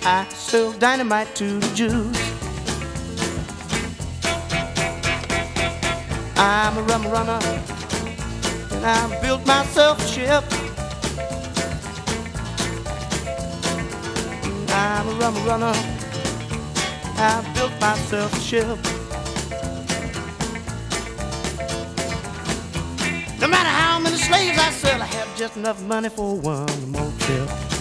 I sell dynamite to the Jews. I'm a rum runner, and I built myself a ship. I'm a rum runner, I built myself a ship. No matter how many slaves I sell, I have just enough money for one more trip.